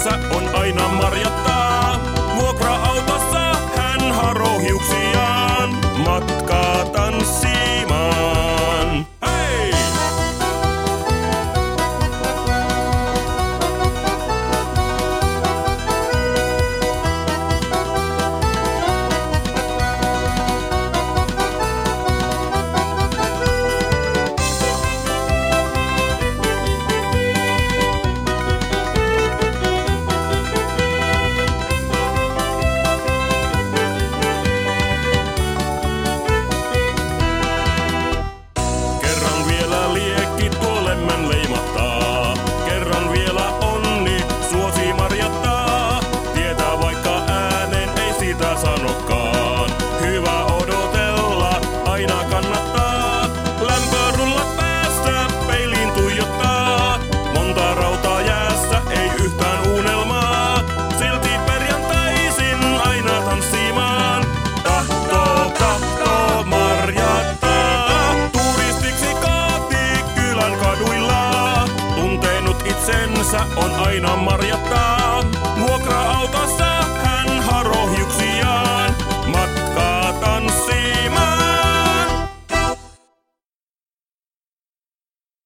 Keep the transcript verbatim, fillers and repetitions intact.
itsensä on aina marjattaa. Vuokra-autossa hän haroo hiuksiaan, matkaa tanssimaan. Hei! Leimahtaa. Kerran vielä onni suosi marjattaa. Tietää vaikka ääneen ei sitä sanokaan. Hyvä odotella, aina kannattaa. Lämpörulla päästä peiliin tuijottaa. Monta rautaa jäässä, ei yhtään unelmaa. Silti perjantaisin aina tanssimaan. Tahtoo, tahtoo marjattaa. Turistiksi kaati kylän kaduilla. Tuntenut itsensä on aina marjattaa. Vuokra-autossa